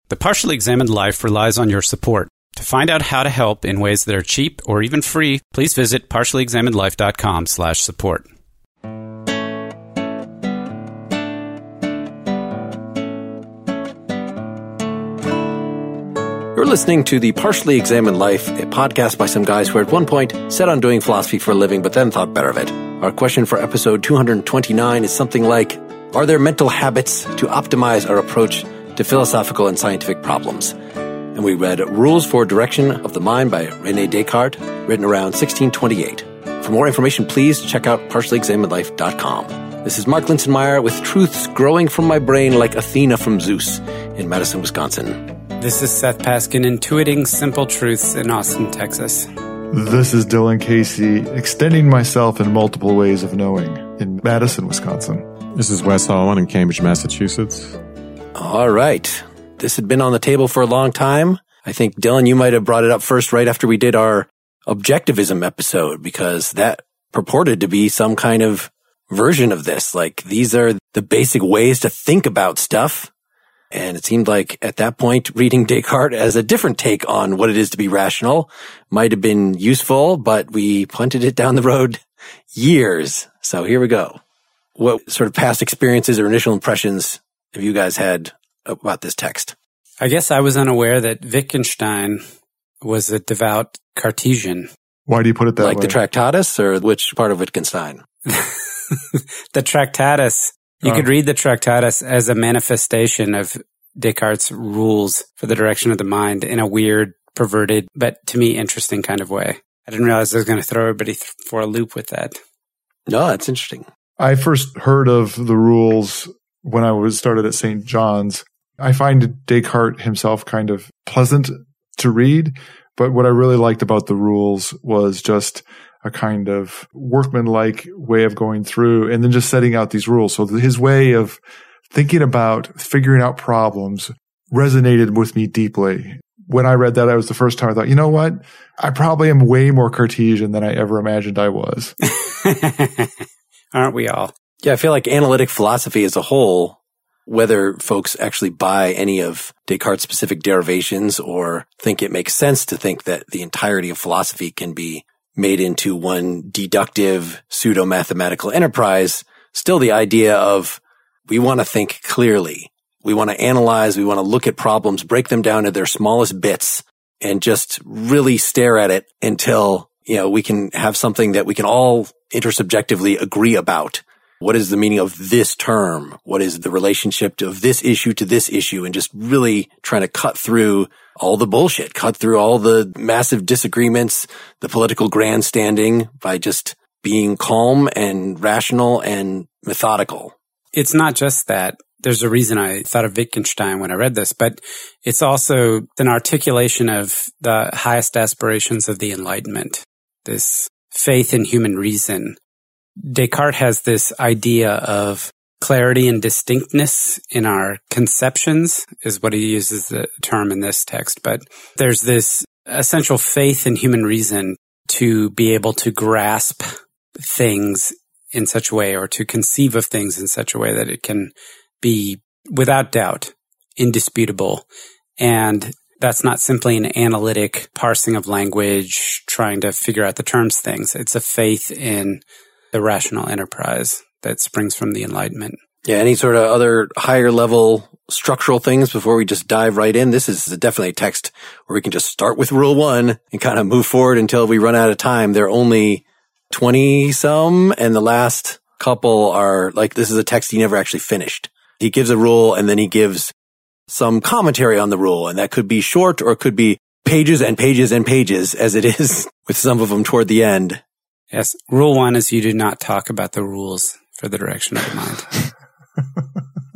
The Partially Examined Life relies on your support. To find out how to help in ways that are cheap or even free, please visit partiallyexaminedlife.com/support. You're listening to The Partially Examined Life, a podcast by some guys who at one point set on doing philosophy for a living but then thought better of it. Our question for episode 229 is something like, are there mental habits to optimize our approach to philosophical and scientific problems? And we read Rules for Direction of the Mind by René Descartes, written around 1628. For more information, please check out partiallyexaminedlife.com. This is Mark Linsenmeyer with truths growing from my brain like Athena from Zeus in Madison, Wisconsin. This is Seth Paskin, intuiting simple truths in Austin, Texas. This is Dylan Casey, extending myself in multiple ways of knowing in Madison, Wisconsin. This is Wes Holland in Cambridge, Massachusetts. All right. This had been on the table for a long time. I think, Dylan, you might have brought it up first right after we did our objectivism episode, because that purported to be some kind of version of this. Like, these are the basic ways to think about stuff. And it seemed like at that point, reading Descartes as a different take on what it is to be rational might have been useful, but we punted it down the road years. So here we go. What sort of past experiences or initial impressions have you guys had about this text? I guess I was unaware that Wittgenstein was a devout Cartesian. Why do you put it that way? Like the Tractatus, or which part of Wittgenstein? The Tractatus. You could read the Tractatus as a manifestation of Descartes' rules for the direction of the mind in a weird, perverted, but to me, interesting kind of way. I didn't realize I was going to throw everybody for a loop with that. No, that's interesting. I first heard of the rules when I was started at St. John's. I find Descartes himself kind of pleasant to read, but what I really liked about the rules was just a kind of workmanlike way of going through and then just setting out these rules. So his way of thinking about figuring out problems resonated with me deeply. When I read that, I was the first time I thought, you know what? I probably am way more Cartesian than I ever imagined I was. Aren't we all? Yeah, I feel like analytic philosophy as a whole, whether folks actually buy any of Descartes' specific derivations or think it makes sense to think that the entirety of philosophy can be made into one deductive pseudo-mathematical enterprise, still the idea of we want to think clearly. We want to analyze, we want to look at problems, break them down to their smallest bits, and just really stare at it until, we can have something that we can all intersubjectively agree about. What is the meaning of this term? What is the relationship of this issue to this issue? And just really trying to cut through all the bullshit, cut through all the massive disagreements, the political grandstanding by just being calm and rational and methodical. It's not just that. There's a reason I thought of Wittgenstein when I read this, but it's also an articulation of the highest aspirations of the Enlightenment, this faith in human reason. Descartes has this idea of clarity and distinctness in our conceptions, is what he uses the term in this text. But there's this essential faith in human reason to be able to grasp things in such a way, or to conceive of things in such a way that it can be, without doubt, indisputable. And that's not simply an analytic parsing of language, trying to figure out the terms things. It's a faith in the rational enterprise that springs from the Enlightenment. Yeah, any sort of other higher level structural things before we just dive right in? This is definitely a text where we can just start with rule 1 and kind of move forward until we run out of time. There are only 20 some, and the last couple are like, this is a text he never actually finished. He gives a rule and then he gives some commentary on the rule, and that could be short or it could be pages and pages and pages, as it is with some of them toward the end. Yes. Rule 1 is you do not talk about the rules for the direction of the mind.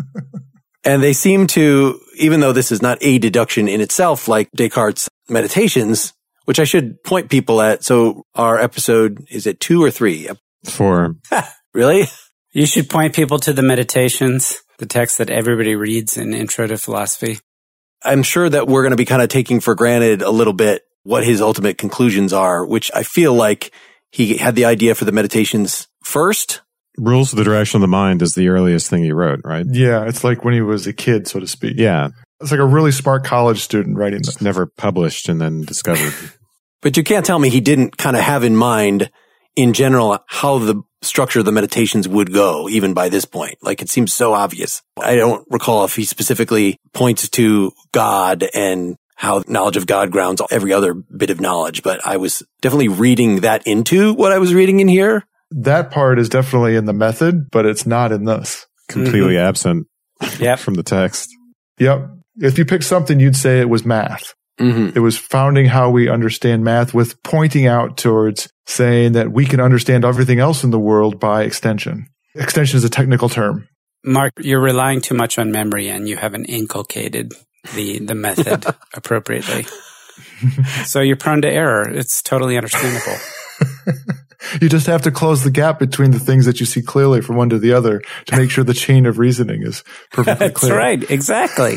And they seem to, even though this is not a deduction in itself, like Descartes' Meditations, which I should point people at. So our episode, is it 2 or 3? 4. Really? You should point people to the Meditations, the text that everybody reads in Intro to Philosophy. I'm sure that we're going to be kind of taking for granted a little bit what his ultimate conclusions are, which I feel like he had the idea for the Meditations first. Rules of the Direction of the Mind is the earliest thing he wrote, right? Yeah, it's like when he was a kid, so to speak. Yeah. It's like a really smart college student writing this. It's never published and then discovered. But you can't tell me he didn't kind of have in mind, in general, how the structure of the meditations would go, even by this point. Like, it seems so obvious. I don't recall if he specifically points to God and how knowledge of God grounds every other bit of knowledge, but I was definitely reading that into what I was reading in here. That part is definitely in the method, but it's not in this. Completely absent from the text. Yep. If you pick something, you'd say it was math. It was founding how we understand math with pointing out towards saying that we can understand everything else in the world by extension. Extension is a technical term. Mark, you're relying too much on memory and you haven't inculcated the method appropriately. So you're prone to error. It's totally understandable. You just have to close the gap between the things that you see clearly from one to the other to make sure the chain of reasoning is perfectly clear. That's right. Exactly.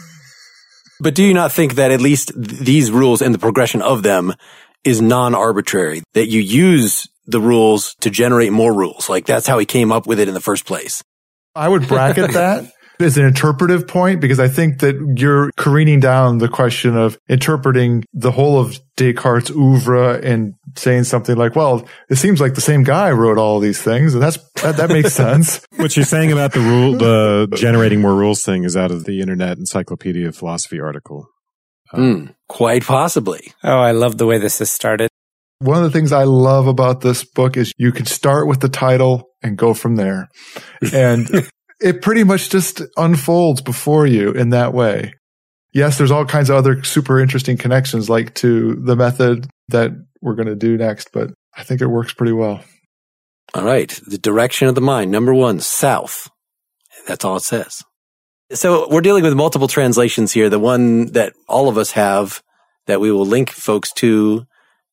But do you not think that at least these rules and the progression of them is non-arbitrary? That you use the rules to generate more rules? Like, that's how he came up with it in the first place. I would bracket that as an interpretive point, because I think that you're careening down the question of interpreting the whole of Descartes' oeuvre and saying something like, well, it seems like the same guy wrote all of these things, and that makes sense. What you're saying about the generating more rules thing is out of the Internet Encyclopedia of Philosophy article. Quite possibly. Oh, I love the way this has started. One of the things I love about this book is you can start with the title and go from there. And it pretty much just unfolds before you in that way. Yes, there's all kinds of other super interesting connections, like to the method that we're going to do next, but I think it works pretty well. All right. The direction of the mind. Number 1, south. That's all it says. So we're dealing with multiple translations here. The one that all of us have that we will link folks to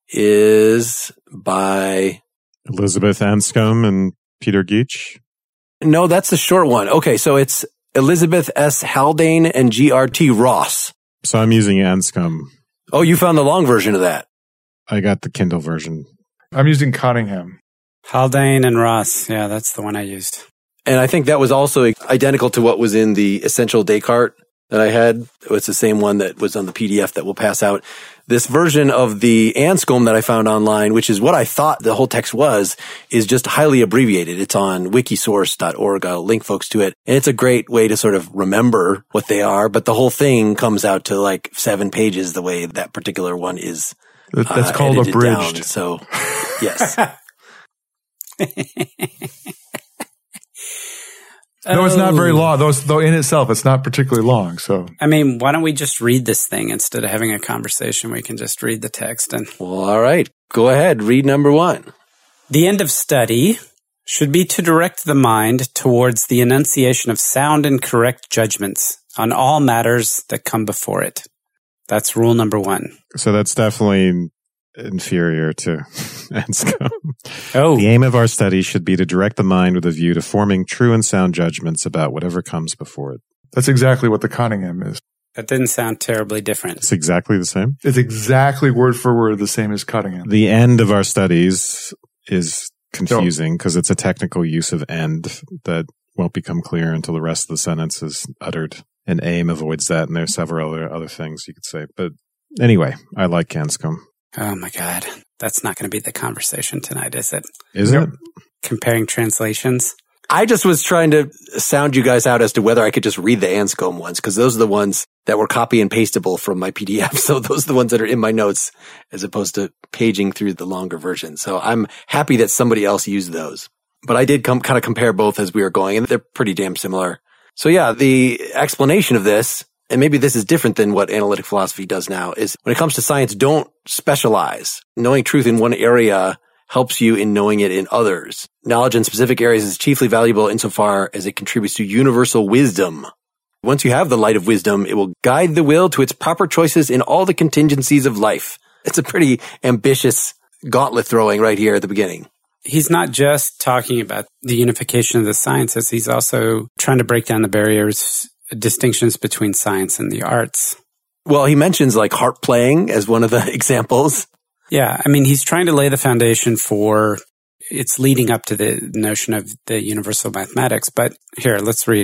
is by Elizabeth Anscombe and Peter Geach. No, that's the short one. Okay, so it's Elizabeth S. Haldane and G.R.T. Ross. So I'm using Anscombe. Oh, you found the long version of that. I got the Kindle version. I'm using Cottingham. Haldane and Ross. Yeah, that's the one I used. And I think that was also identical to what was in the Essential Descartes that I had. It's the same one that was on the PDF that we'll pass out. This version of the Anscombe that I found online, which is what I thought the whole text was, is just highly abbreviated. It's on wikisource.org. I'll link folks to it. And it's a great way to sort of remember what they are. But the whole thing comes out to like 7 pages the way that particular one is. That's called abridged. Down. So, yes. No, it's not very long. Though in itself, it's not particularly long. So, I mean, why don't we just read this thing instead of having a conversation? We can just read the text. And well, all right. Go ahead. Read number 1. The end of study should be to direct the mind towards the enunciation of sound and correct judgments on all matters that come before it. That's rule number 1. So that's definitely inferior to Anscombe. Oh. The aim of our study should be to direct the mind with a view to forming true and sound judgments about whatever comes before it. That's exactly what the Cottingham is. That didn't sound terribly different. It's exactly the same. It's exactly word for word the same as Cottingham. The end of our studies is confusing because it's a technical use of end that won't become clear until the rest of the sentence is uttered. And aim avoids that, and there's several other things you could say. But anyway, I like Anscombe. Oh my God. That's not going to be the conversation tonight, is it? Is it? Comparing translations? I just was trying to sound you guys out as to whether I could just read the Anscombe ones, because those are the ones that were copy and pastable from my PDF. So those are the ones that are in my notes as opposed to paging through the longer version. So I'm happy that somebody else used those. But I did kind of compare both as we were going, and they're pretty damn similar. So yeah, the explanation of this, and maybe this is different than what analytic philosophy does now, is when it comes to science, don't specialize. Knowing truth in one area helps you in knowing it in others. Knowledge in specific areas is chiefly valuable insofar as it contributes to universal wisdom. Once you have the light of wisdom, it will guide the will to its proper choices in all the contingencies of life. It's a pretty ambitious gauntlet throwing right here at the beginning. He's not just talking about the unification of the sciences. He's also trying to break down the barriers, distinctions between science and the arts. Well, he mentions like harp playing as one of the examples. Yeah, I mean, he's trying to lay the foundation for it's leading up to the notion of the universal mathematics. But here, let's read.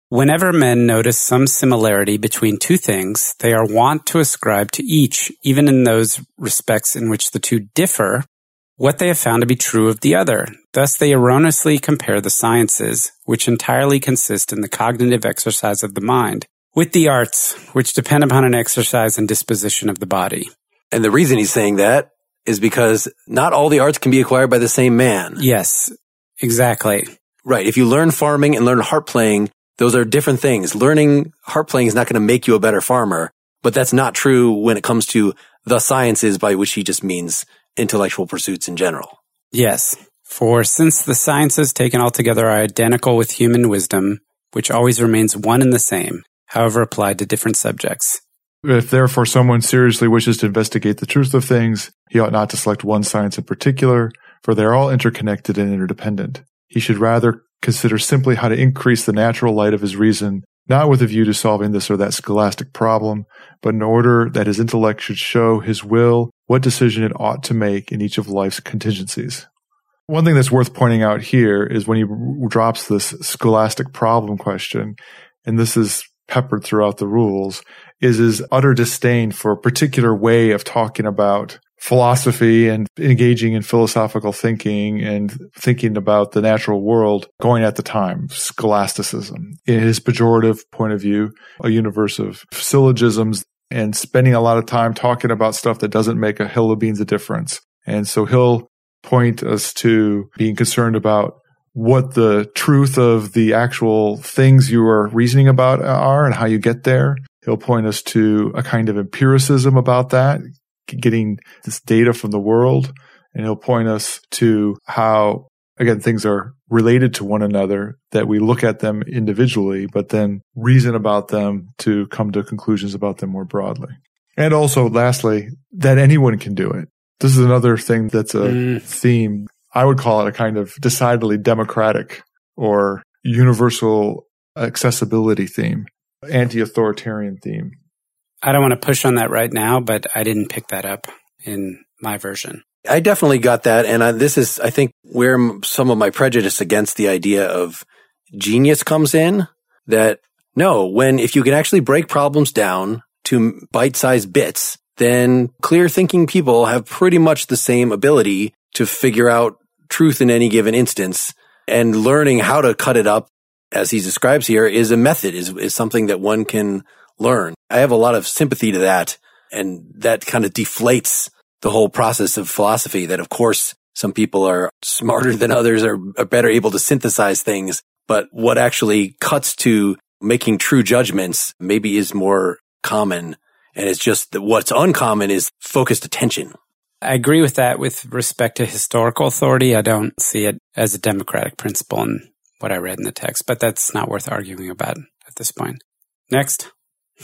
Whenever men notice some similarity between two things, they are wont to ascribe to each, even in those respects in which the two differ, what they have found to be true of the other. Thus they erroneously compare the sciences, which entirely consist in the cognitive exercise of the mind, with the arts, which depend upon an exercise and disposition of the body. And the reason he's saying that is because not all the arts can be acquired by the same man. Yes, exactly. Right. If you learn farming and learn harp playing, those are different things. Learning harp playing is not going to make you a better farmer, but that's not true when it comes to the sciences, by which he just means intellectual pursuits in general. Yes. For since the sciences taken altogether are identical with human wisdom, which always remains one and the same, however applied to different subjects. If therefore someone seriously wishes to investigate the truth of things, he ought not to select one science in particular, for they are all interconnected and interdependent. He should rather consider simply how to increase the natural light of his reason, not with a view to solving this or that scholastic problem, but in order that his intellect should show his will what decision it ought to make in each of life's contingencies. One thing that's worth pointing out here is when he drops this scholastic problem question, and this is peppered throughout the rules, is his utter disdain for a particular way of talking about philosophy and engaging in philosophical thinking and thinking about the natural world going at the time, scholasticism. In his pejorative point of view, a universe of syllogisms and spending a lot of time talking about stuff that doesn't make a hill of beans of difference. And so he'll point us to being concerned about what the truth of the actual things you are reasoning about are and how you get there. He'll point us to a kind of empiricism about that, getting this data from the world. And he'll point us to how, again, things are related to one another, that we look at them individually, but then reason about them to come to conclusions about them more broadly. And also, lastly, that anyone can do it. This is another thing that's a theme. I would call it a kind of decidedly democratic or universal accessibility theme, anti-authoritarian theme. I don't want to push on that right now, but I didn't pick that up in my version. I definitely got that. And this is, I think, where some of my prejudice against the idea of genius comes in. That, no, if you can actually break problems down to bite-sized bits, then clear-thinking people have pretty much the same ability to figure out truth in any given instance. And learning how to cut it up, as he describes here, is a method, is something that one can learn. I have a lot of sympathy to that, and that kind of deflates the whole process of philosophy, that of course some people are smarter than others, are better able to synthesize things, but what actually cuts to making true judgments maybe is more common, and it's just that what's uncommon is focused attention. I agree with that with respect to historical authority. I don't see it as a democratic principle in what I read in the text, but that's not worth arguing about at this point. Next.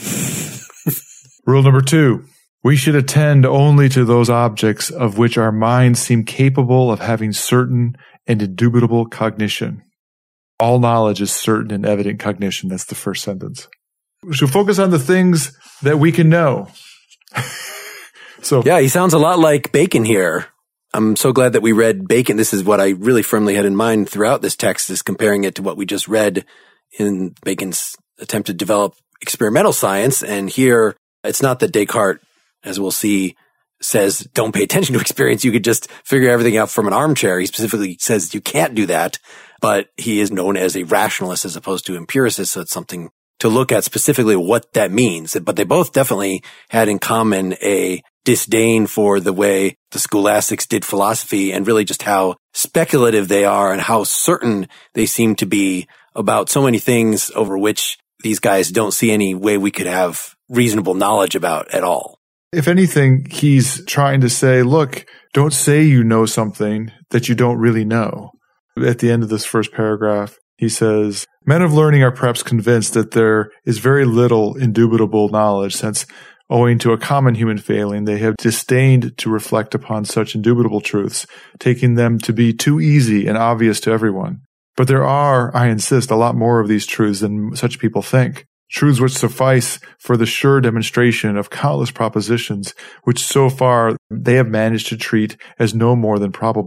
Rule number 2. We should attend only to those objects of which our minds seem capable of having certain and indubitable cognition. All knowledge is certain and evident cognition. That's the first sentence. We should focus on the things that we can know. So, yeah, he sounds a lot like Bacon here. I'm so glad that we read Bacon. This is what I really firmly had in mind throughout this text, is comparing it to what we just read in Bacon's attempt to develop experimental science. And here, it's not that Descartes, as we'll see, says don't pay attention to experience. You could just figure everything out from an armchair. He specifically says you can't do that, but he is known as a rationalist as opposed to empiricist. So it's something to look at specifically what that means. But they both definitely had in common a disdain for the way the scholastics did philosophy, and really just how speculative they are and how certain they seem to be about so many things over which these guys don't see any way we could have reasonable knowledge about at all. If anything, he's trying to say, look, don't say you know something that you don't really know. At the end of this first paragraph, he says, men of learning are perhaps convinced that there is very little indubitable knowledge, since, owing to a common human failing, they have disdained to reflect upon such indubitable truths, taking them to be too easy and obvious to everyone. But there are, I insist, a lot more of these truths than such people think. Truths which suffice for the sure demonstration of countless propositions, which so far they have managed to treat as no more than probable.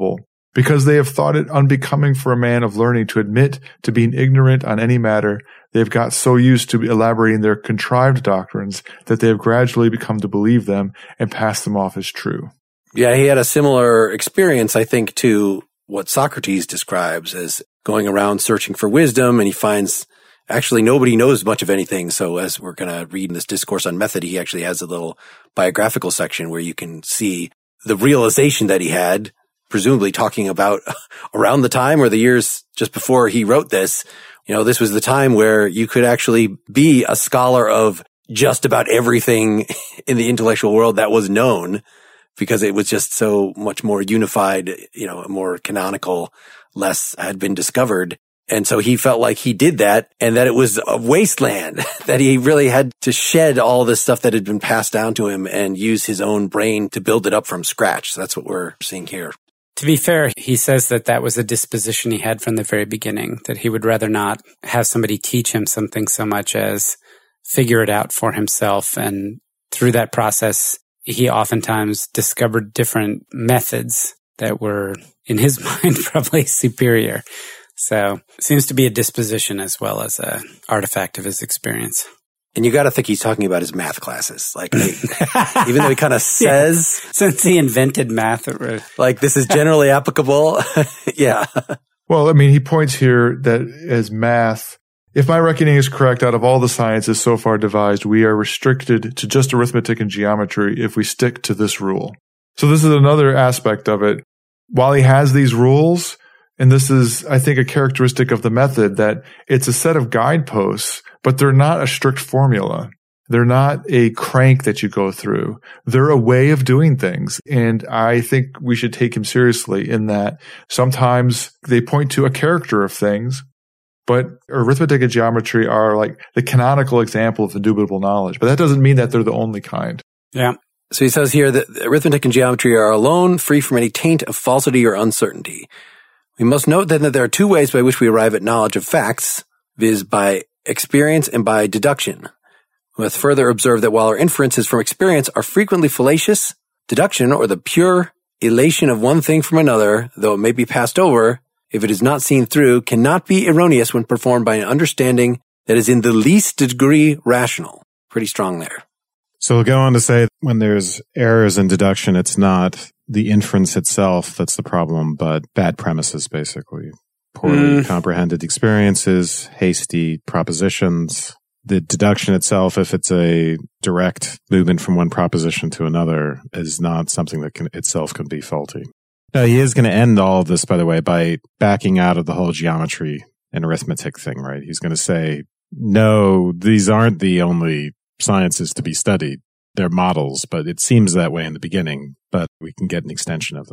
Because they have thought it unbecoming for a man of learning to admit to being ignorant on any matter, they have got so used to elaborating their contrived doctrines that they have gradually become to believe them and pass them off as true. Yeah, he had a similar experience, I think, to what Socrates describes as going around searching for wisdom, and he finds actually nobody knows much of anything. So as we're going to read in this discourse on method, he actually has a little biographical section where you can see the realization that he had, presumably talking about around the time or the years just before he wrote this. You know, this was the time where you could actually be a scholar of just about everything in the intellectual world that was known, because it was just so much more unified, you know, more canonical, less had been discovered. And so he felt like he did that and that it was a wasteland, that he really had to shed all this stuff that had been passed down to him and use his own brain to build it up from scratch. So that's what we're seeing here. To be fair, he says that that was a disposition he had from the very beginning, that he would rather not have somebody teach him something so much as figure it out for himself. And through that process, he oftentimes discovered different methods that were, in his mind, probably superior. So it seems to be a disposition as well as an artifact of his experience. And you got to think he's talking about his math classes. Like, even though he kind of says... Yeah. Since he invented math. Like, this is generally applicable. Yeah. Well, I mean, he points here that as math, if my reckoning is correct, out of all the sciences so far devised, we are restricted to just arithmetic and geometry if we stick to this rule. So this is another aspect of it. While he has these rules, and this is, I think, a characteristic of the method, that it's a set of guideposts, but they're not a strict formula. They're not a crank that you go through. They're a way of doing things. And I think we should take him seriously in that sometimes they point to a character of things, but arithmetic and geometry are like the canonical example of indubitable knowledge. But that doesn't mean that they're the only kind. Yeah. So he says here that arithmetic and geometry are alone, free from any taint of falsity or uncertainty. We must note then that there are two ways by which we arrive at knowledge of facts, viz. By experience and by deduction. We must further observe that while our inferences from experience are frequently fallacious, deduction, or the pure elation of one thing from another, though it may be passed over, if it is not seen through, cannot be erroneous when performed by an understanding that is in the least degree rational. Pretty strong there. So we'll go on to say when there's errors in deduction, it's not the inference itself that's the problem, but bad premises, basically. Poorly comprehended experiences, hasty propositions. The deduction itself, if it's a direct movement from one proposition to another, is not something that itself can be faulty. Now, he is going to end all of this, by the way, by backing out of the whole geometry and arithmetic thing, right? He's going to say, no, these aren't the only sciences to be studied. They're models, but it seems that way in the beginning, but we can get an extension of them.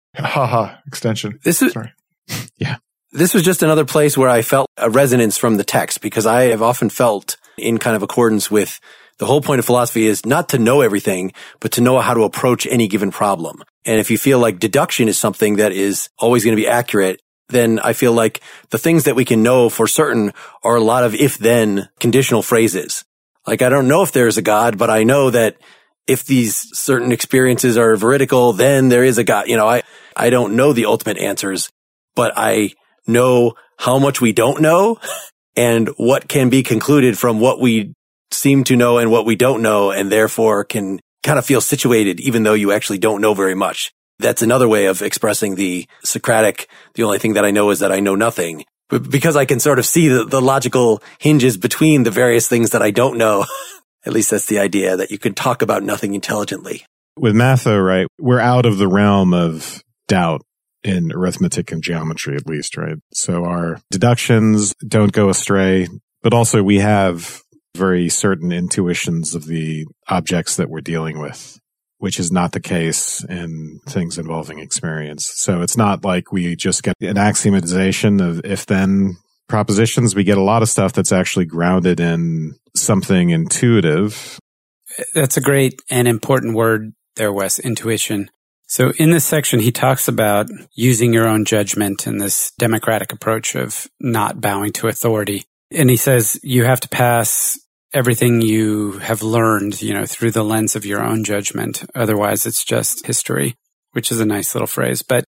Extension. Sorry. Yeah. This was just another place where I felt a resonance from the text, because I have often felt in kind of accordance with the whole point of philosophy is not to know everything, but to know how to approach any given problem. And if you feel like deduction is something that is always going to be accurate, then I feel like the things that we can know for certain are a lot of if-then conditional phrases. Like, I don't know if there's a God, but I know that if these certain experiences are veridical, then there is a God. You know, I don't know the ultimate answers, but I know how much we don't know and what can be concluded from what we seem to know and what we don't know, and therefore can kind of feel situated even though you actually don't know very much. That's another way of expressing the Socratic, the only thing that I know is that I know nothing. But because I can sort of see the logical hinges between the various things that I don't know, at least that's the idea, that you can talk about nothing intelligently. With math, though, right, we're out of the realm of doubt in arithmetic and geometry, at least, right? So our deductions don't go astray, but also we have very certain intuitions of the objects that we're dealing with, which is not the case in things involving experience. So it's not like we just get an axiomatization of if-then propositions. We get a lot of stuff that's actually grounded in something intuitive. That's a great and important word there, Wes, intuition. So in this section, he talks about using your own judgment and this democratic approach of not bowing to authority. And he says you have to pass everything you have learned, you know, through the lens of your own judgment. Otherwise, it's just history, which is a nice little phrase. But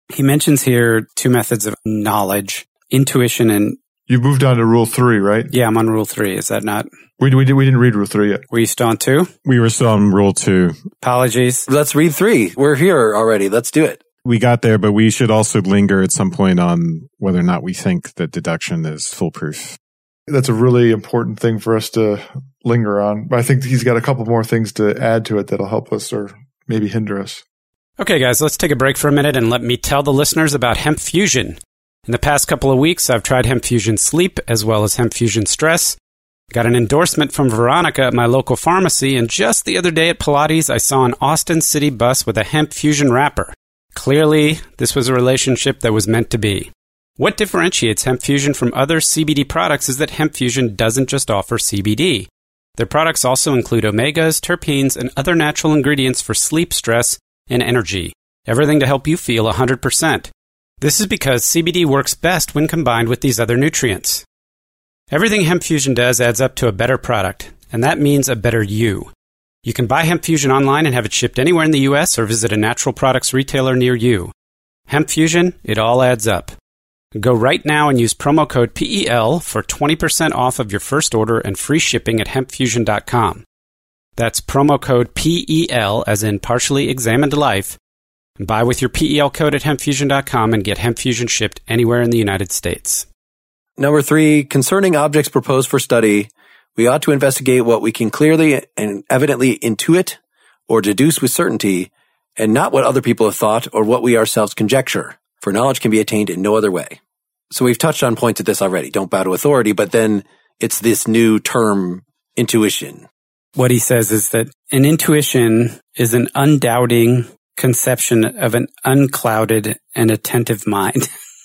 He mentions here two methods of knowledge, intuition and... You moved on to rule 3, right? Yeah, I'm on rule 3. Is that not... We didn't read rule 3 yet. Were you still on 2? We were still on rule 2. Apologies. Let's read 3. We're here already. Let's do it. We got there, but we should also linger at some point on whether or not we think that deduction is foolproof. That's a really important thing for us to linger on. But I think he's got a couple more things to add to it that'll help us or maybe hinder us. Okay, guys, let's take a break for a minute and let me tell the listeners about Hemp Fusion. In the past couple of weeks, I've tried Hemp Fusion Sleep as well as Hemp Fusion Stress. Got an endorsement from Veronica at my local pharmacy, and just the other day at Pilates, I saw an Austin City bus with a Hemp Fusion wrapper. Clearly, this was a relationship that was meant to be. What differentiates Hemp Fusion from other CBD products is that Hemp Fusion doesn't just offer CBD. Their products also include omegas, terpenes, and other natural ingredients for sleep, stress, and energy. Everything to help you feel 100%. This is because CBD works best when combined with these other nutrients. Everything Hemp Fusion does adds up to a better product, and that means a better you. You can buy Hemp Fusion online and have it shipped anywhere in the U.S. or visit a natural products retailer near you. Hemp Fusion, it all adds up. Go right now and use promo code PEL for 20% off of your first order and free shipping at hempfusion.com. That's promo code PEL, as in partially examined life. Buy with your PEL code at hempfusion.com and get Hemp Fusion shipped anywhere in the United States. Number 3, concerning objects proposed for study, we ought to investigate what we can clearly and evidently intuit or deduce with certainty, and not what other people have thought or what we ourselves conjecture, for knowledge can be attained in no other way. So we've touched on points of this already. Don't bow to authority, but then it's this new term, intuition. What he says is that an intuition is an undoubting conception of an unclouded and attentive mind.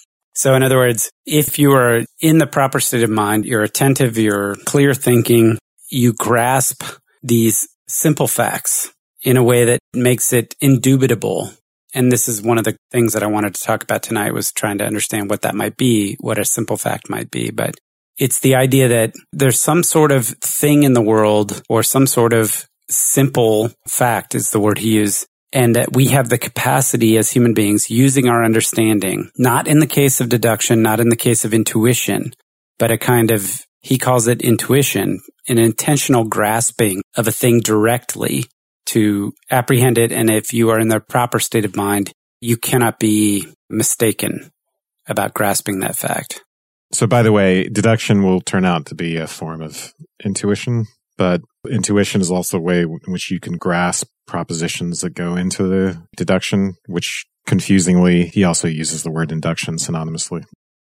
So in other words, if you are in the proper state of mind, you're attentive, you're clear thinking, you grasp these simple facts in a way that makes it indubitable. And this is one of the things that I wanted to talk about tonight, was trying to understand what that might be, what a simple fact might be. But it's the idea that there's some sort of thing in the world, or some sort of simple fact is the word he used, and that we have the capacity as human beings, using our understanding, not in the case of deduction, not in the case of intuition, but a kind of, he calls it intuition, an intentional grasping of a thing directly to apprehend it. And if you are in the proper state of mind, you cannot be mistaken about grasping that fact. So by the way, deduction will turn out to be a form of intuition, but intuition is also a way in which you can grasp propositions that go into the deduction, which confusingly, he also uses the word induction synonymously.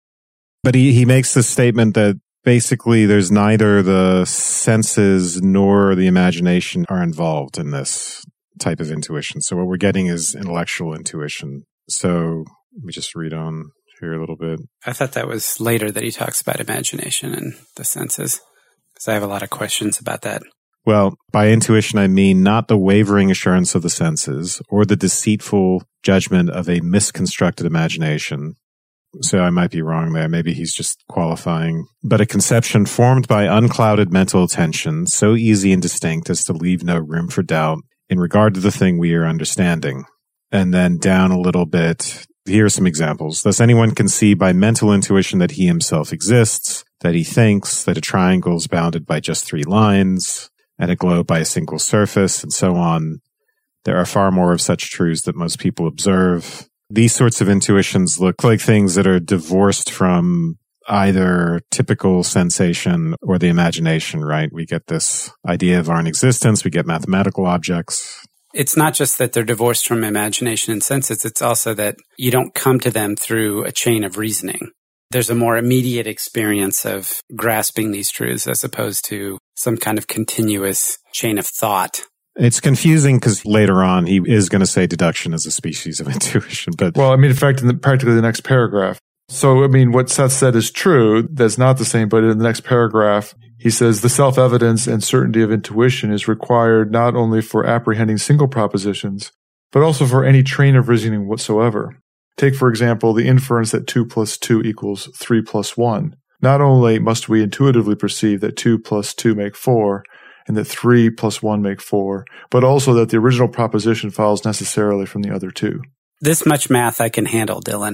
But he makes the statement that basically there's neither the senses nor the imagination are involved in this type of intuition. So what we're getting is intellectual intuition. So let me just read on here a little bit. I thought that was later that he talks about imagination and the senses, because I have a lot of questions about that. Well, by intuition, I mean not the wavering assurance of the senses or the deceitful judgment of a misconstructed imagination. So I might be wrong there. Maybe he's just qualifying. But a conception formed by unclouded mental attention, so easy and distinct as to leave no room for doubt in regard to the thing we are understanding. And then down a little bit, here are some examples. Thus, anyone can see by mental intuition that he himself exists, that he thinks, that a triangle is bounded by just 3 lines, and a globe by a single surface, and so on. There are far more of such truths that most people observe. These sorts of intuitions look like things that are divorced from either typical sensation or the imagination, right? We get this idea of our existence, we get mathematical objects. It's not just that they're divorced from imagination and senses, it's also that you don't come to them through a chain of reasoning. There's a more immediate experience of grasping these truths as opposed to some kind of continuous chain of thought. It's confusing because later on he is going to say deduction is a species of intuition. But well, I mean, in fact, in practically the next paragraph. So, I mean, what Seth said is true. That's not the same. But in the next paragraph, he says the self-evidence and certainty of intuition is required not only for apprehending single propositions, but also for any train of reasoning whatsoever. Take, for example, the inference that 2 plus 2 equals 3 plus 1. Not only must we intuitively perceive that 2 plus 2 make 4, and that 3 plus 1 make 4, but also that the original proposition follows necessarily from the other two. This much math I can handle, Dylan.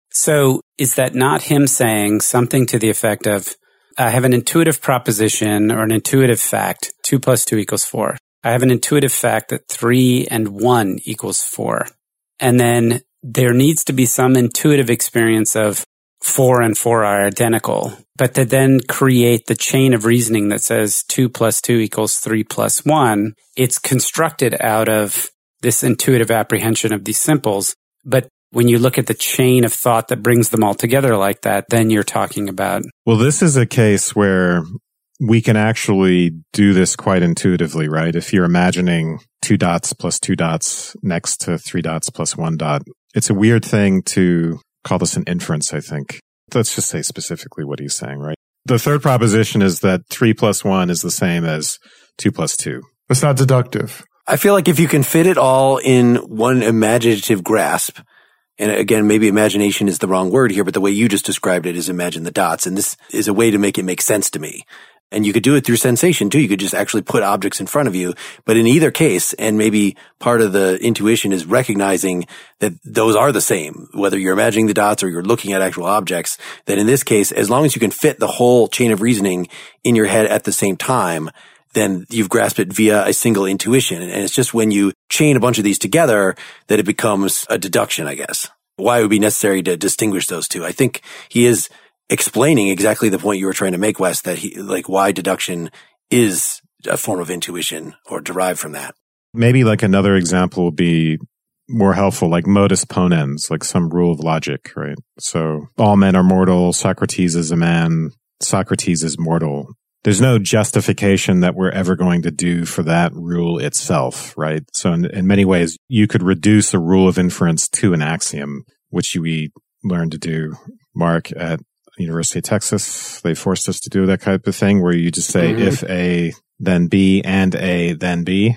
So is that not him saying something to the effect of, I have an intuitive proposition or an intuitive fact, 2 + 2 = 4. I have an intuitive fact that 3 and 1 = 4. And then there needs to be some intuitive experience of 4 and 4 are identical, but to then create the chain of reasoning that says 2 + 2 = 3 + 1, it's constructed out of this intuitive apprehension of these simples. But when you look at the chain of thought that brings them all together like that, then you're talking about... Well, this is a case where we can actually do this quite intuitively, right? If you're imagining 2 dots + 2 dots next to 3 dots + 1 dot, it's a weird thing to call this an inference, I think. Let's just say specifically what he's saying, right? The third proposition is that 3 + 1 is the same as 2 + 2. It's not deductive. I feel like if you can fit it all in one imaginative grasp, and again, maybe imagination is the wrong word here, but the way you just described it is imagine the dots. And this is a way to make it make sense to me. And you could do it through sensation too. You could just actually put objects in front of you. But in either case, and maybe part of the intuition is recognizing that those are the same, whether you're imagining the dots or you're looking at actual objects, that in this case, as long as you can fit the whole chain of reasoning in your head at the same time, then you've grasped it via a single intuition. And it's just when you chain a bunch of these together that it becomes a deduction, I guess. Why it would be necessary to distinguish those two. I think he is explaining exactly the point you were trying to make, Wes, that why deduction is a form of intuition or derived from that. Maybe like another example would be more helpful, like modus ponens, like some rule of logic, right? So all men are mortal. Socrates is a man. Socrates is mortal. There's no justification that we're ever going to do for that rule itself, right? So in many ways, you could reduce a rule of inference to an axiom, which we learned to do, Mark, at University of Texas. They forced us to do that kind of thing where you just say, if A, then B, and A, then B,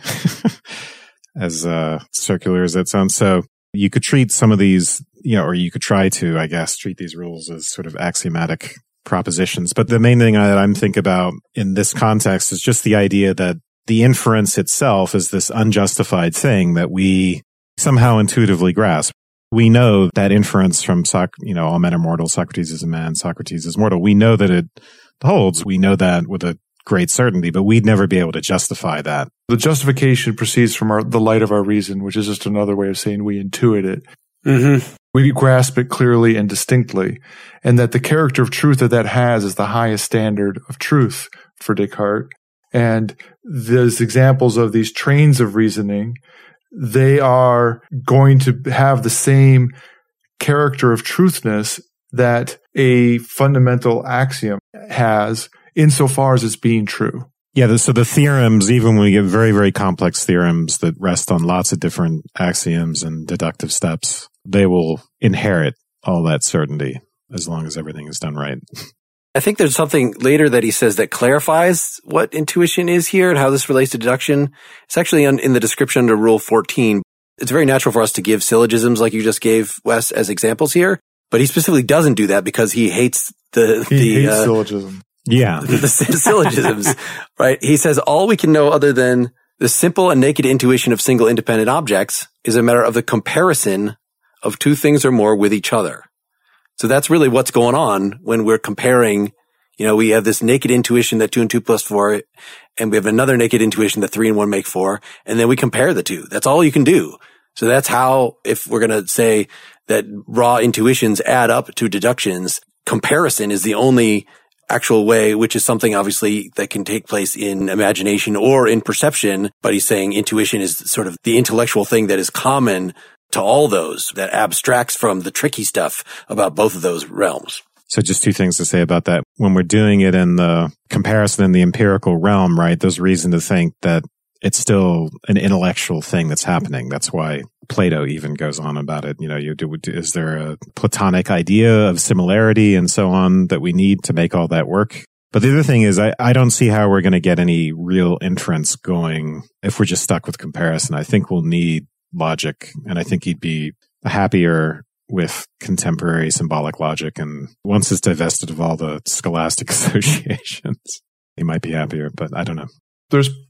as circular as that sounds. So you could treat some of these, or you could try to, I guess, treat these rules as sort of axiomatic propositions. But the main thing that I'm thinking about in this context is just the idea that the inference itself is this unjustified thing that we somehow intuitively grasp. We know that inference from, all men are mortal, Socrates is a man, Socrates is mortal. We know that it holds. We know that with a great certainty, but we'd never be able to justify that. The justification proceeds from the light of our reason, which is just another way of saying we intuit it. Mm-hmm. We grasp it clearly and distinctly, and that the character of truth that has is the highest standard of truth for Descartes. And there's examples of these trains of reasoning. They are going to have the same character of truthness that a fundamental axiom has insofar as it's being true. Yeah, so the theorems, even when we get very, very complex theorems that rest on lots of different axioms and deductive steps, they will inherit all that certainty as long as everything is done right. I think there's something later that he says that clarifies what intuition is here and how this relates to deduction. It's actually in the description under Rule 14. It's very natural for us to give syllogisms like you just gave, Wes, as examples here, but he specifically doesn't do that because he hates the syllogism. Yeah. the syllogisms, right? He says all we can know other than the simple and naked intuition of single independent objects is a matter of the comparison of two things or more with each other. So that's really what's going on when we're comparing. We have this naked intuition that 2 and 2 + 4, and we have another naked intuition that 3 and 1 make 4, and then we compare the two. That's all you can do. So that's how, if we're going to say that raw intuitions add up to deductions, comparison is the only actual way, which is something obviously that can take place in imagination or in perception. But he's saying intuition is sort of the intellectual thing that is common to all those, that abstracts from the tricky stuff about both of those realms. So just two things to say about that. When we're doing it in the comparison in the empirical realm, right, there's reason to think that it's still an intellectual thing that's happening. That's why Plato even goes on about it. Is there a Platonic idea of similarity and so on that we need to make all that work? But the other thing is, I don't see how we're going to get any real inference going if we're just stuck with comparison. I think we'll need logic, and I think he'd be happier with contemporary symbolic logic. And once it's divested of all the scholastic associations, he might be happier, but I don't know. There's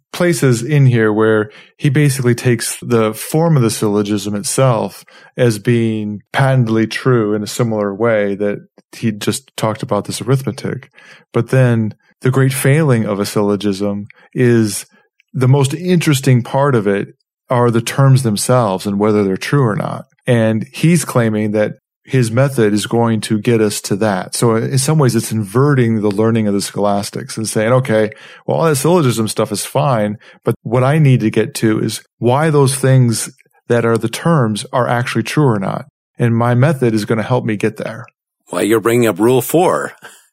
places in here where he basically takes the form of the syllogism itself as being patently true in a similar way that he just talked about this arithmetic. But then the great failing of a syllogism is the most interesting part of it are the terms themselves and whether they're true or not. And he's claiming that his method is going to get us to that. So in some ways, it's inverting the learning of the scholastics and saying, okay, well, all that syllogism stuff is fine, but what I need to get to is why those things that are the terms are actually true or not. And my method is going to help me get there. Well, you're bringing up Rule 4.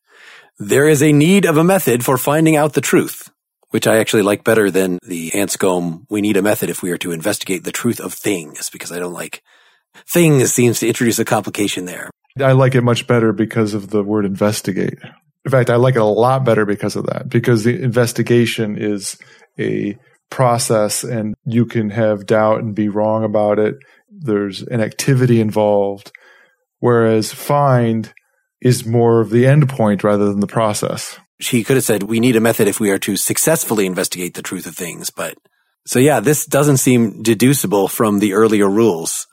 There is a need of a method for finding out the truth, which I actually like better than the Anscombe, we need a method if we are to investigate the truth of things, because I don't like things seems to introduce a complication there. I like it much better because of the word investigate. In fact, I like it a lot better because of that, because the investigation is a process and you can have doubt and be wrong about it. There's an activity involved, whereas find is more of the end point rather than the process. She could have said, we need a method if we are to successfully investigate the truth of things. But so yeah, this doesn't seem deducible from the earlier rules.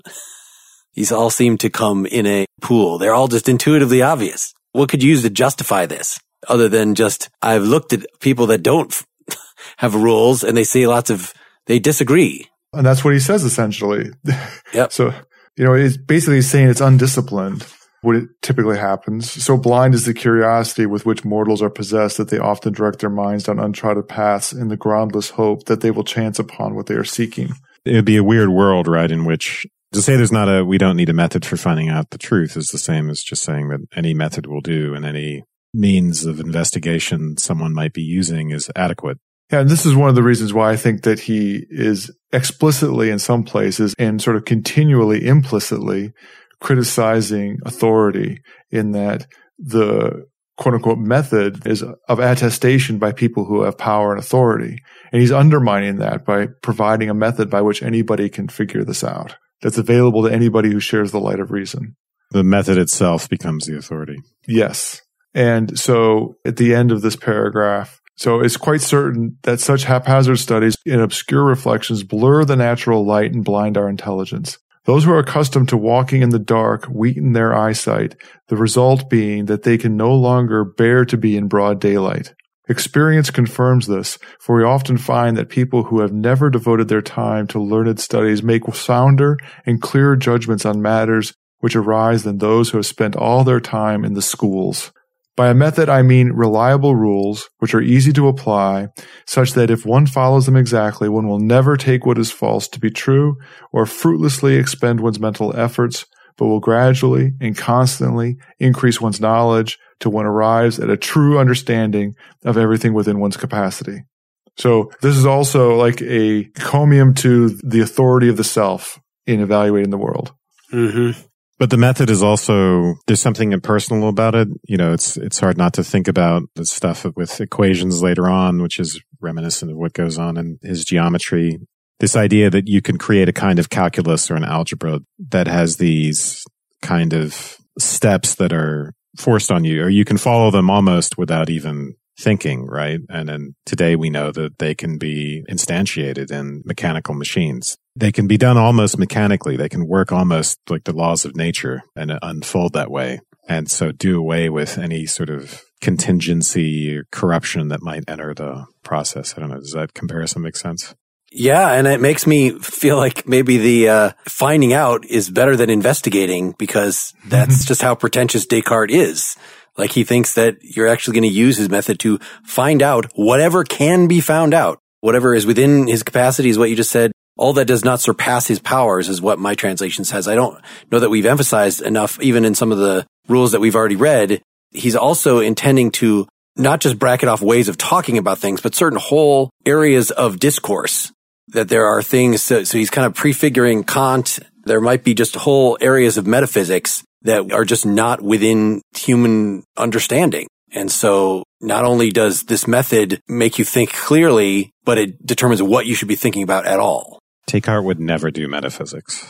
These all seem to come in a pool. They're all just intuitively obvious. What could you use to justify this other than just, I've looked at people that don't have rules and they say they disagree. And that's what he says essentially. Yep. So, it's basically saying it's undisciplined, what it typically happens. So blind is the curiosity with which mortals are possessed that they often direct their minds down untrodden paths in the groundless hope that they will chance upon what they are seeking. It would be a weird world, right, in which to say we don't need a method for finding out the truth is the same as just saying that any method will do and any means of investigation someone might be using is adequate. Yeah, and this is one of the reasons why I think that he is explicitly in some places and sort of continually implicitly criticizing authority, in that the quote unquote method is of attestation by people who have power and authority. And he's undermining that by providing a method by which anybody can figure this out, that's available to anybody who shares the light of reason. The method itself becomes the authority. Yes. And so at the end of this paragraph, so it's quite certain that such haphazard studies and obscure reflections blur the natural light and blind our intelligence. Those who are accustomed to walking in the dark weaken their eyesight, the result being that they can no longer bear to be in broad daylight. Experience confirms this, for we often find that people who have never devoted their time to learned studies make sounder and clearer judgments on matters which arise than those who have spent all their time in the schools. By a method, I mean reliable rules, which are easy to apply, such that if one follows them exactly, one will never take what is false to be true or fruitlessly expend one's mental efforts, but will gradually and constantly increase one's knowledge till one arrives at a true understanding of everything within one's capacity. So this is also like a encomium to the authority of the self in evaluating the world. Mm-hmm. But the method is also, there's something impersonal about it. It's hard not to think about the stuff with equations later on, which is reminiscent of what goes on in his geometry. This idea that you can create a kind of calculus or an algebra that has these kind of steps that are forced on you, or you can follow them almost without even thinking, right? And then today we know that they can be instantiated in mechanical machines. They can be done almost mechanically. They can work almost like the laws of nature and unfold that way. And so do away with any sort of contingency or corruption that might enter the process. I don't know. Does that comparison make sense? Yeah, and it makes me feel like maybe the finding out is better than investigating, because that's just how pretentious Descartes is. Like, he thinks that you're actually going to use his method to find out whatever can be found out. Whatever is within his capacity is what you just said. All that does not surpass his powers is what my translation says. I don't know that we've emphasized enough, even in some of the rules that we've already read. He's also intending to not just bracket off ways of talking about things, but certain whole areas of discourse. That there are things, so he's kind of prefiguring Kant. There might be just whole areas of metaphysics that are just not within human understanding. And so not only does this method make you think clearly, but it determines what you should be thinking about at all. Descartes would never do metaphysics.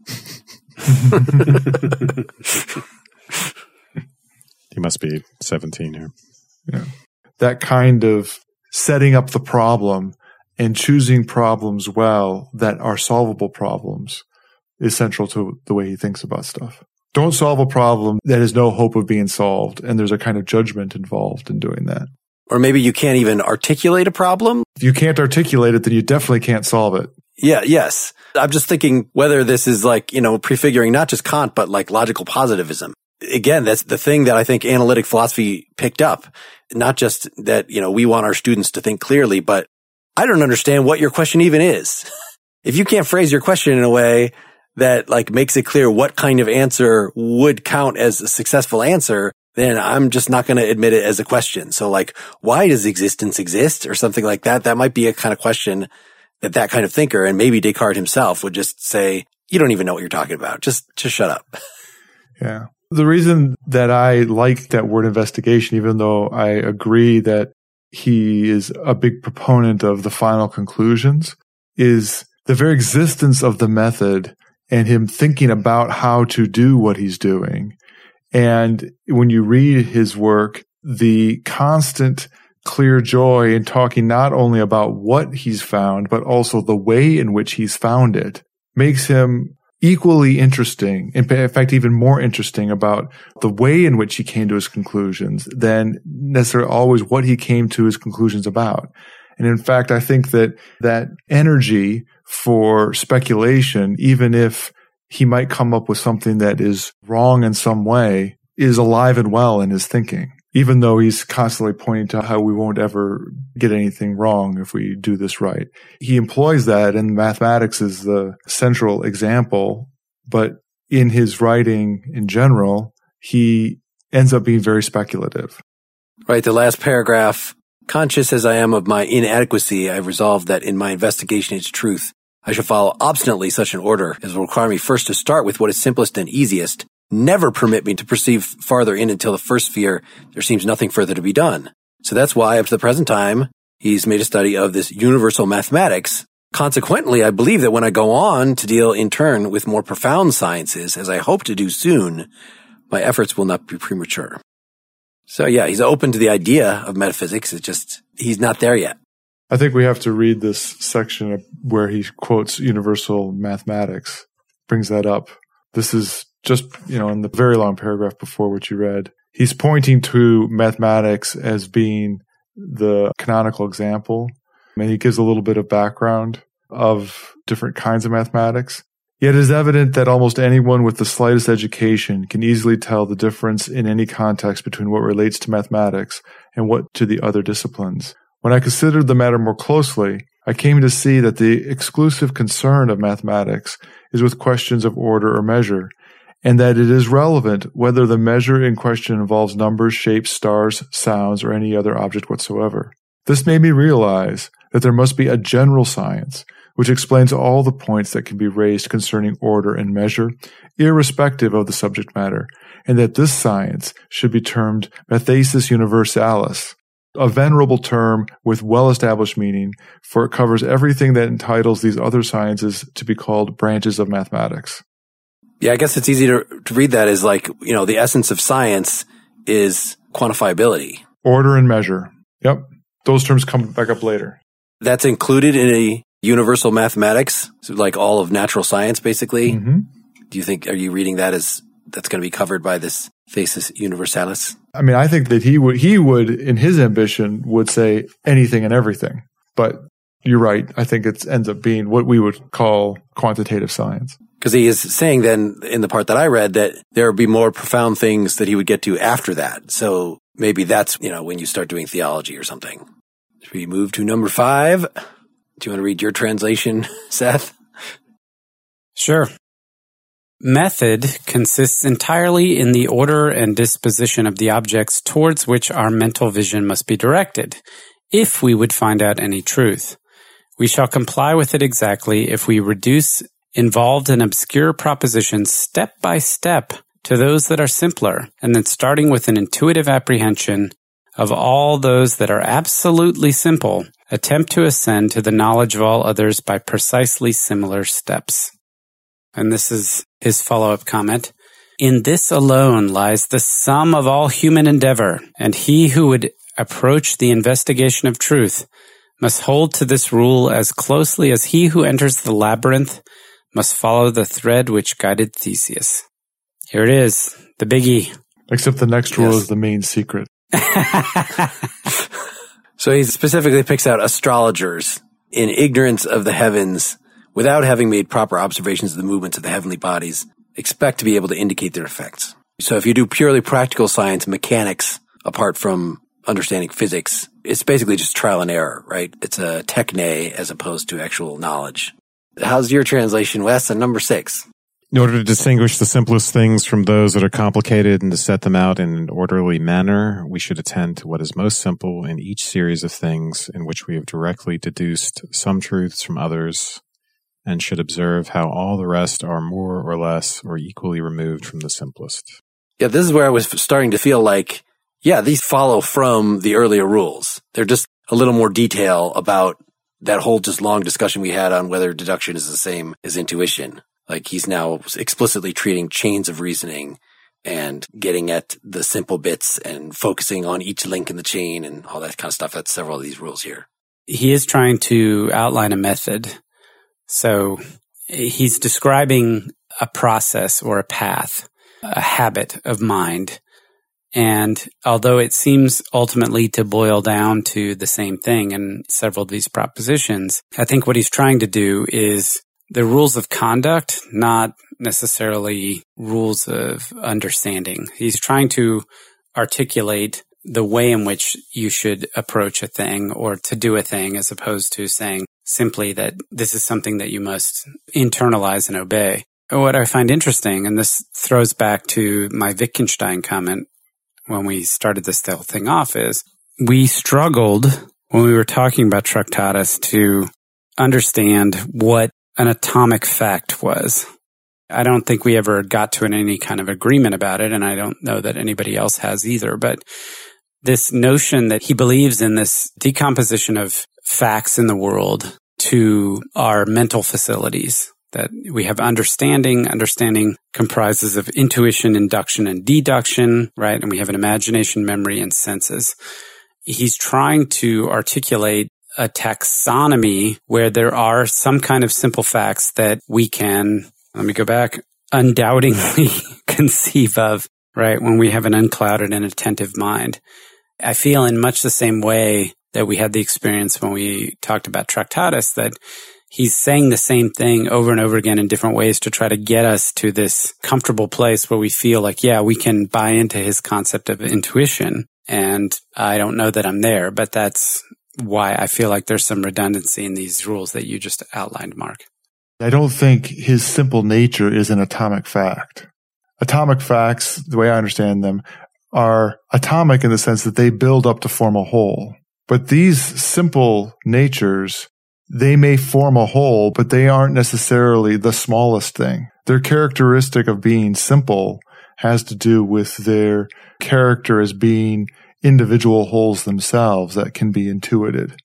He must be 17 here. Yeah. That kind of setting up the problem and choosing problems well that are solvable problems is central to the way he thinks about stuff. Don't solve a problem that has no hope of being solved, and there's a kind of judgment involved in doing that. Or maybe you can't even articulate a problem. If you can't articulate it, then you definitely can't solve it. Yes. I'm just thinking whether this is prefiguring not just Kant, but like logical positivism. Again, that's the thing that I think analytic philosophy picked up. Not just that, we want our students to think clearly, but I don't understand what your question even is. If you can't phrase your question in a way that makes it clear what kind of answer would count as a successful answer, then I'm just not going to admit it as a question. So why does existence exist or something like that? That might be a kind of question that kind of thinker, and maybe Descartes himself, would just say, you don't even know what you're talking about. Just shut up. Yeah. The reason that I like that word investigation, even though I agree that he is a big proponent of the final conclusions, is the very existence of the method and him thinking about how to do what he's doing. And when you read his work, the constant clear joy in talking not only about what he's found, but also the way in which he's found it makes him equally interesting. In fact, even more interesting about the way in which he came to his conclusions than necessarily always what he came to his conclusions about. And in fact, I think that energy for speculation, even if he might come up with something that is wrong in some way, is alive and well in his thinking, even though he's constantly pointing to how we won't ever get anything wrong if we do this right. He employs that, and mathematics is the central example, but in his writing in general, he ends up being very speculative. Right, the last paragraph, conscious as I am of my inadequacy, I resolved that in my investigation into truth, I shall follow obstinately such an order as will require me first to start with what is simplest and easiest, never permit me to perceive farther in until the first sphere there seems nothing further to be done. So that's why up to the present time, he's made a study of this universal mathematics. Consequently, I believe that when I go on to deal in turn with more profound sciences, as I hope to do soon, my efforts will not be premature. So yeah, he's open to the idea of metaphysics. It's just, he's not there yet. I think we have to read this section where he quotes universal mathematics, brings that up. This is just, in the very long paragraph before what you read. He's pointing to mathematics as being the canonical example, and he gives a little bit of background of different kinds of mathematics. Yet it is evident that almost anyone with the slightest education can easily tell the difference in any context between what relates to mathematics and what to the other disciplines. When I considered the matter more closely, I came to see that the exclusive concern of mathematics is with questions of order or measure, and that it is relevant whether the measure in question involves numbers, shapes, stars, sounds, or any other object whatsoever. This made me realize that there must be a general science which explains all the points that can be raised concerning order and measure, irrespective of the subject matter, and that this science should be termed Mathesis Universalis, a venerable term with well-established meaning, for it covers everything that entitles these other sciences to be called branches of mathematics. Yeah, I guess it's easy to read that as the essence of science is quantifiability. Order and measure. Yep. Those terms come back up later. That's included in a universal mathematics, so like all of natural science, basically. Mm-hmm. Do you think, are you reading that as that's going to be covered by this Thesis Universalis? I mean, I think that he would, in his ambition, would say anything and everything. But you're right. I think it ends up being what we would call quantitative science. Because he is saying then, in the part that I read, that there would be more profound things that he would get to after that. So maybe that's, when you start doing theology or something. Should we move to number 5? Do you want to read your translation, Seth? Sure. Method consists entirely in the order and disposition of the objects towards which our mental vision must be directed, if we would find out any truth. We shall comply with it exactly if we reduce involved and obscure propositions step by step to those that are simpler, and then starting with an intuitive apprehension of all those that are absolutely simple, attempt to ascend to the knowledge of all others by precisely similar steps. And this is his follow-up comment. In this alone lies the sum of all human endeavor, and he who would approach the investigation of truth must hold to this rule as closely as he who enters the labyrinth must follow the thread which guided Theseus. Here it is, the biggie. Except the next rule is the main secret. So he specifically picks out astrologers in ignorance of the heavens, without having made proper observations of the movements of the heavenly bodies, expect to be able to indicate their effects. So if you do purely practical science, mechanics, apart from understanding physics, it's basically just trial and error, right? It's a techne as opposed to actual knowledge. How's your translation, Wes, on number 6? In order to distinguish the simplest things from those that are complicated and to set them out in an orderly manner, we should attend to what is most simple in each series of things in which we have directly deduced some truths from others, and should observe how all the rest are more or less or equally removed from the simplest. Yeah, this is where I was starting to feel like, yeah, these follow from the earlier rules. They're just a little more detail about that whole just long discussion we had on whether deduction is the same as intuition. Like he's now explicitly treating chains of reasoning and getting at the simple bits and focusing on each link in the chain and all that kind of stuff. That's several of these rules here. He is trying to outline a method. So he's describing a process or a path, a habit of mind. And although it seems ultimately to boil down to the same thing in several of these propositions, I think what he's trying to do is the rules of conduct, not necessarily rules of understanding. He's trying to articulate the way in which you should approach a thing or to do a thing, as opposed to saying simply that this is something that you must internalize and obey. What I find interesting, and this throws back to my Wittgenstein comment when we started this whole thing off, is we struggled when we were talking about Tractatus to understand what an atomic fact was. I don't think we ever got to any kind of agreement about it, and I don't know that anybody else has either. But this notion that he believes in this decomposition of facts in the world to our mental facilities, that we have understanding. Understanding comprises of intuition, induction, and deduction, right? And we have an imagination, memory, and senses. He's trying to articulate a taxonomy where there are some kind of simple facts that we can, let me go back, undoubtingly conceive of, right, when we have an unclouded and attentive mind. I feel in much the same way that we had the experience when we talked about Tractatus, that he's saying the same thing over and over again in different ways to try to get us to this comfortable place where we feel like, yeah, we can buy into his concept of intuition. And I don't know that I'm there, but that's why I feel like there's some redundancy in these rules that you just outlined, Mark. I don't think his simple nature is an atomic fact. Atomic facts, the way I understand them, are atomic in the sense that they build up to form a whole. But these simple natures, they may form a whole, but they aren't necessarily the smallest thing. Their characteristic of being simple has to do with their character as being individual wholes themselves that can be intuited.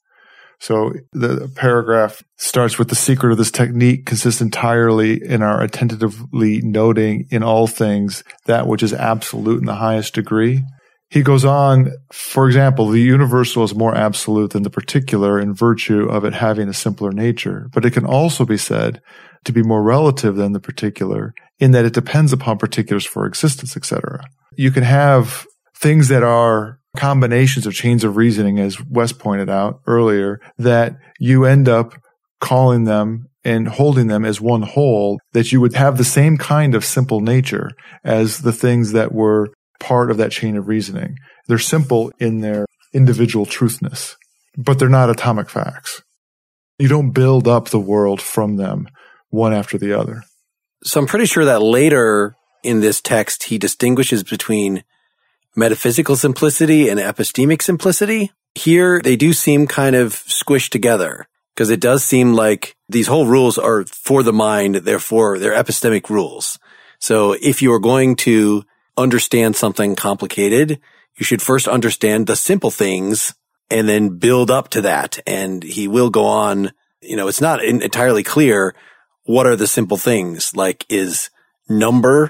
So the paragraph starts with the secret of this technique consists entirely in our attentively noting in all things that which is absolute in the highest degree. He goes on, for example, the universal is more absolute than the particular in virtue of it having a simpler nature, but it can also be said to be more relative than the particular in that it depends upon particulars for existence, etc. You can have things that are combinations of chains of reasoning, as Wes pointed out earlier, that you end up calling them and holding them as one whole, that you would have the same kind of simple nature as the things that were part of that chain of reasoning. They're simple in their individual truthness, but they're not atomic facts. You don't build up the world from them one after the other. So I'm pretty sure that later in this text, he distinguishes between metaphysical simplicity and epistemic simplicity. Here, they do seem kind of squished together because it does seem like these whole rules are for the mind, therefore they're epistemic rules. So if you are going to understand something complicated, you should first understand the simple things and then build up to that. And he will go on, it's not entirely clear what are the simple things, like is number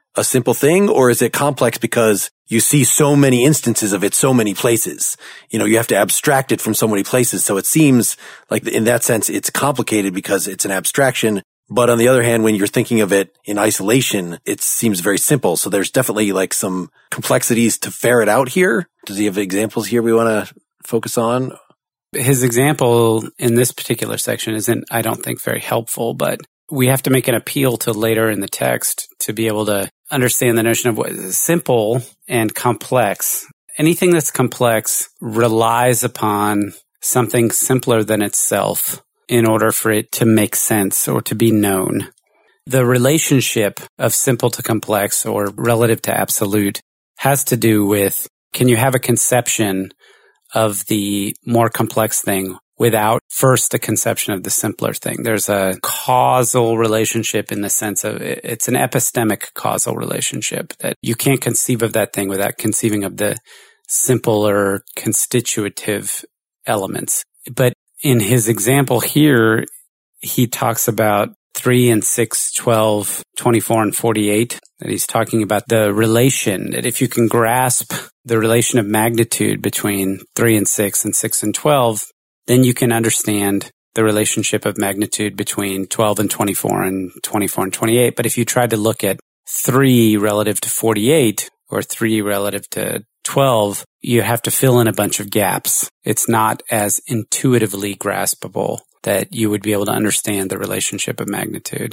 a simple thing, or is it complex because you see so many instances of it so many places? You have to abstract it from so many places. So it seems like in that sense, it's complicated because it's an abstraction. But on the other hand, when you're thinking of it in isolation, it seems very simple. So there's definitely like some complexities to ferret out here. Does he have examples here we want to focus on? His example in this particular section isn't, I don't think, very helpful, but we have to make an appeal to later in the text to be able to understand the notion of what is simple and complex. Anything that's complex relies upon something simpler than itself in order for it to make sense or to be known. The relationship of simple to complex or relative to absolute has to do with, can you have a conception of the more complex thing without first a conception of the simpler thing? There's a causal relationship in the sense of it's an epistemic causal relationship that you can't conceive of that thing without conceiving of the simpler constitutive elements. But in his example here, he talks about 3 and 6, 12, 24, and 48, that he's talking about the relation, that if you can grasp the relation of magnitude between 3 and 6 and 6 and 12, then you can understand the relationship of magnitude between 12 and 24 and 24 and 28. But if you try to look at 3 relative to 48 or 3 relative to 12, you have to fill in a bunch of gaps. It's not as intuitively graspable that you would be able to understand the relationship of magnitude.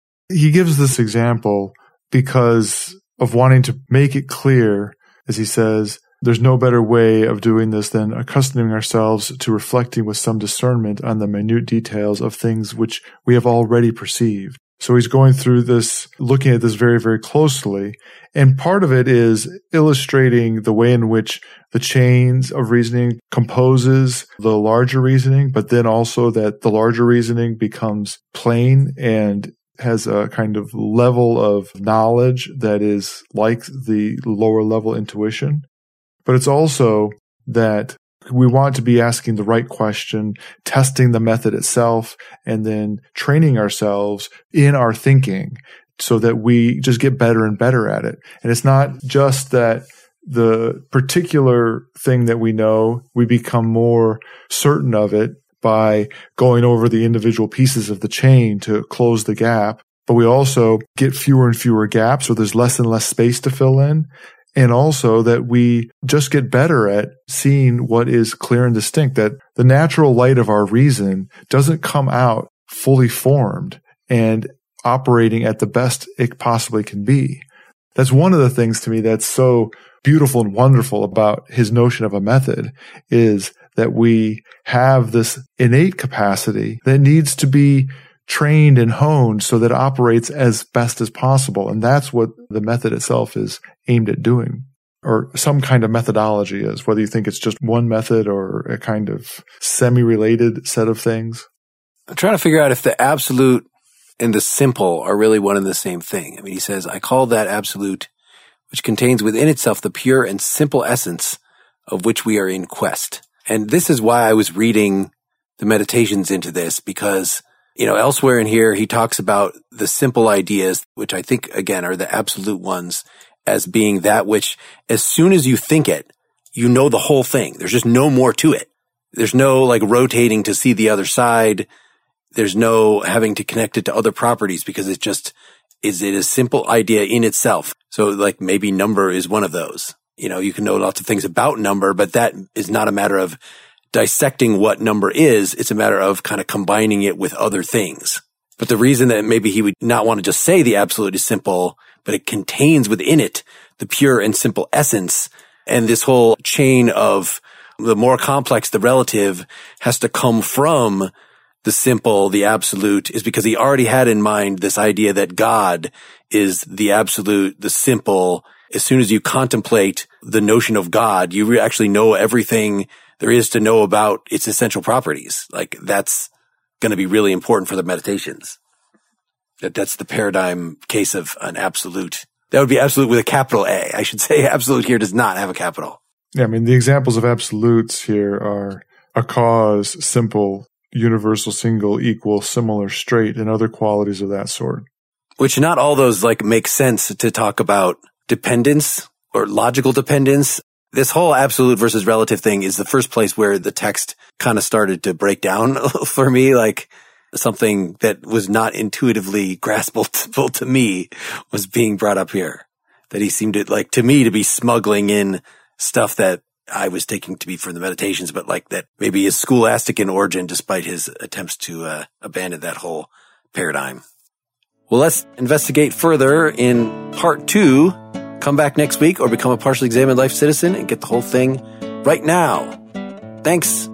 He gives this example because of wanting to make it clear, as he says, there's no better way of doing this than accustoming ourselves to reflecting with some discernment on the minute details of things which we have already perceived. So he's going through this, looking at this very, very closely. And part of it is illustrating the way in which the chains of reasoning composes the larger reasoning, but then also that the larger reasoning becomes plain and has a kind of level of knowledge that is like the lower level intuition. But it's also that we want to be asking the right question, testing the method itself, and then training ourselves in our thinking so that we just get better and better at it. And it's not just that the particular thing that we know, we become more certain of it by going over the individual pieces of the chain to close the gap, but we also get fewer and fewer gaps, so there's less and less space to fill in. And also that we just get better at seeing what is clear and distinct, that the natural light of our reason doesn't come out fully formed and operating at the best it possibly can be. That's one of the things to me that's so beautiful and wonderful about his notion of a method, is that we have this innate capacity that needs to be trained and honed so that it operates as best as possible. And that's what the method itself is aimed at doing, or some kind of methodology is, whether you think it's just one method or a kind of semi-related set of things. I'm trying to figure out if the absolute and the simple are really one and the same thing. I mean, he says, I call that absolute, which contains within itself the pure and simple essence of which we are in quest. And this is why I was reading the Meditations into this, because elsewhere in here, he talks about the simple ideas, which I think, again, are the absolute ones, as being that which, as soon as you think it, you know the whole thing. There's just no more to it. There's no rotating to see the other side. There's no having to connect it to other properties, because it just is a simple idea in itself. So maybe number is one of those. You can know lots of things about number, but that is not a matter of dissecting what number is. It's a matter of kind of combining it with other things. But the reason that maybe he would not want to just say the absolute is simple, but it contains within it the pure and simple essence. And this whole chain of the more complex, the relative, has to come from the simple, the absolute, is because he already had in mind this idea that God is the absolute, the simple. As soon as you contemplate the notion of God, you actually know everything there is to know about its essential properties. That's going to be really important for the Meditations. That's the paradigm case of an absolute. That would be absolute with a capital A. I should say absolute here does not have a capital. Yeah, I mean, the examples of absolutes here are a cause, simple, universal, single, equal, similar, straight, and other qualities of that sort. Which not all those like make sense to talk about dependence or logical dependence. This whole absolute versus relative thing is the first place where the text kind of started to break down for me, like something that was not intuitively graspable to me was being brought up here. That he seemed to me to be smuggling in stuff that I was taking to be from the Meditations, but like that maybe is scholastic in origin despite his attempts to abandon that whole paradigm. Well, let's investigate further in part 2. Come back next week or become a partially examined life citizen and get the whole thing right now. Thanks.